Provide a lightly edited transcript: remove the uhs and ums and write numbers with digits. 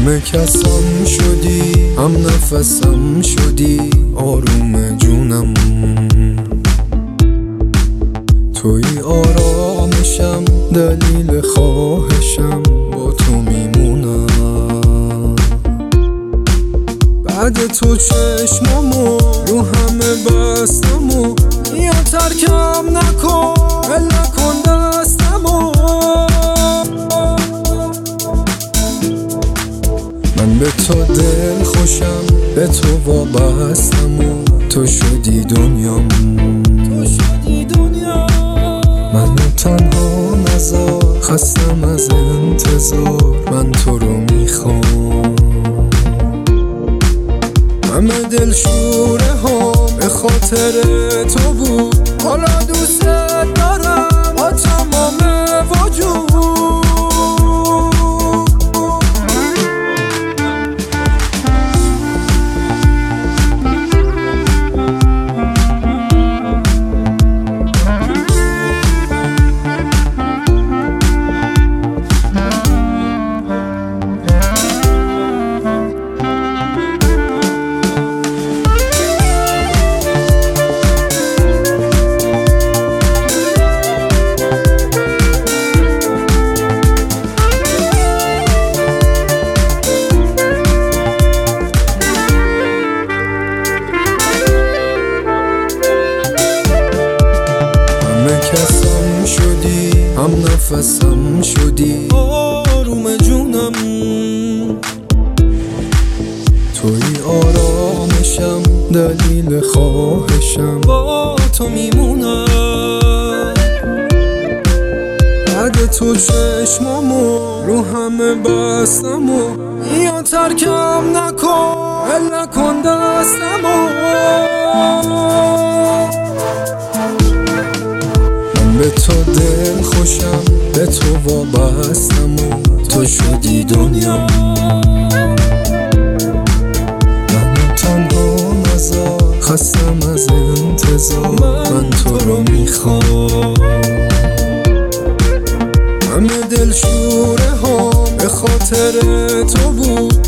همه کسم شدی، هم نفسم شدی، آروم جونم. توی آرامشم، دلیل خواهشم، با تو میمونم. بعد تو چشمامو رو همه بستم و یا ترکم نکن، ول نکن دستمو. من به تو دل خوشم، به تو وابستم و تو شدی دنیام. منو تنها نذار، خستم از انتظار، من تو رو میخوام. همه دل شوره ها به خاطر تو بود، حالا دوست دارم با تمام وجود. کسم شدی، هم نفسم شدی، آروم جونم. توی آرامشم، دلیل خواهشم، با تو میمونم. بعد تو چشمامو رو همه بستم و یا ترکم نکن، ول نکن دستمو. به تو دل خوشم، به تو وابستم و تو شدی دنیا. منو تنها نذار، خستم از انتظار، من تو رو میخوام. همه دل شوره ها به خاطر تو بود،